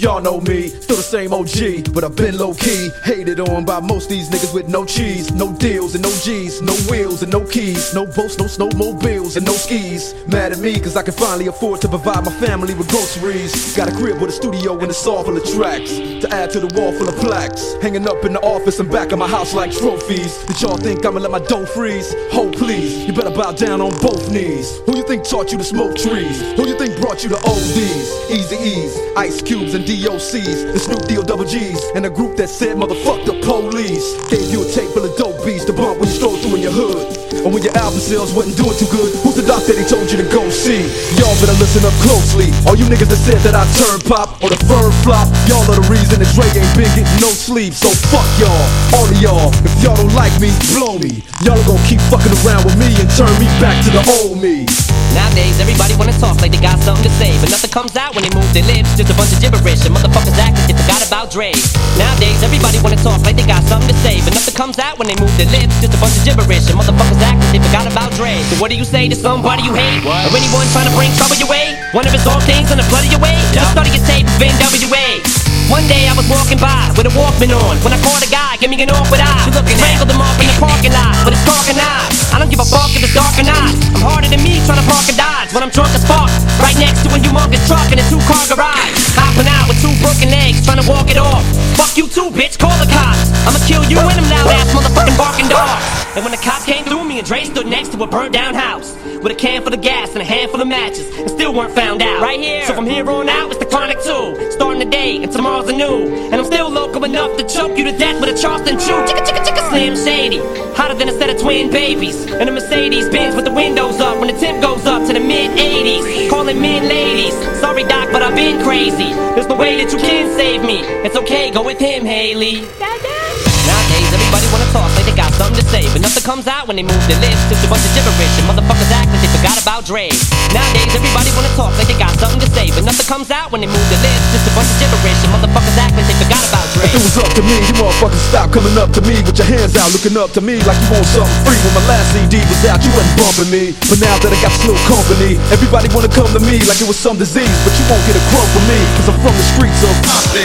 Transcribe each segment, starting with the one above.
Y'all know me, still the same OG, but I've been low-key. Hated on by most these niggas with no cheese, no deals and no G's, no wheels and no keys, no boats, no snowmobiles and no skis. Mad at me cause I can finally afford to provide my family with groceries. Got a crib with a studio and it's all full of tracks, to add to the wall full of plaques, hanging up in the office and back of my house like trophies. Did y'all think I'ma let my dough freeze? Ho please, you better bow down on both knees. Who you think taught you to smoke trees? Who you think brought you to ODs, Easy E's, Ice Cubes and DOCs, the Snoop D-O double G's, and a group that said motherfuck the police. Gave you a tape full of dope beats to bump when you stroll through in your hood, or when your album sales wasn't doing too good. Who's the doc that he told you to go see? Y'all better listen up closely. All you niggas that said that I turn pop or the firm flop, y'all are the reason that Dre ain't been getting no sleep. So fuck y'all, all of y'all. If y'all don't like me, blow me. Y'all are gonna keep fucking around with me and turn me back to the old me. Nowadays, everybody wanna talk like they got something to say, but nothing comes out when they move their lips. Just a bunch of gibberish, and motherfuckers act like they forgot about Dre. Nowadays, everybody wanna talk like they got something to say, but nothing comes out when they move their lips. Just a bunch of gibberish, and motherfuckers act like they forgot about Dre. So what do you say to somebody you hate? Or anyone trying to bring trouble your way? One of his old things on the flood of your way? Just study your tape of NWA. One day I was walking by with a Walkman on, when I caught a guy, give me an awkward eye. Strangled him off in the parking lot with his talking eyes. I don't give a fuck if it's dark or not. I'm harder than me trying to park and dodge when I'm drunk as fuck, right next to a humongous truck in a two-car garage. Hopping out with two broken legs, trying to walk it off. Fuck you too, bitch, call the cops. I'ma kill you and them loud-ass motherfucking barking dogs. And when the cops came through, me and Dre stood next to a burnt-down house with a can full of gas and a handful of matches, and still weren't found out. Right here. So from here on out, it's the Chronic 2. Starting the day, and tomorrow's a new. And I'm still local enough to choke you to death with a Charleston chew. Chicka chicka chicka Slim Shady, hotter than a set of twin babies. And a Mercedes Benz with the windows up when the temp goes up to the mid-80s. Calling men ladies. Sorry doc, but I've been crazy. There's no way that you can save me. It's okay, go with him, Haley. Nowadays, everybody wanna talk like they got something to say, but nothing comes out when they move their lips. Just a bunch of gibberish, and motherfuckers act like they forgot about Dre. Nowadays, everybody wanna talk like they got something to say, but nothing comes out when they move their lips. Just a bunch of gibberish, and motherfuckers act like they forgot about Dre. If it was up to me, you motherfuckers stop coming up to me with your hands out, looking up to me like you want something free. When my last CD was out, you wasn't bumping me, but now that I got slow company, everybody wanna come to me like it was some disease, but you won't get a crumb from me, cause I'm from the streets of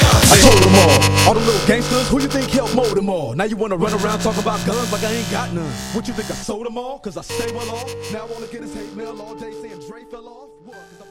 I told them all the little gangsters, who you think helped mold them all? Now you wanna run around talking about guns like I ain't got none. What you think I sold them all? Cause I stay well off. Now all I get is hate mail all day saying Dre fell off. What?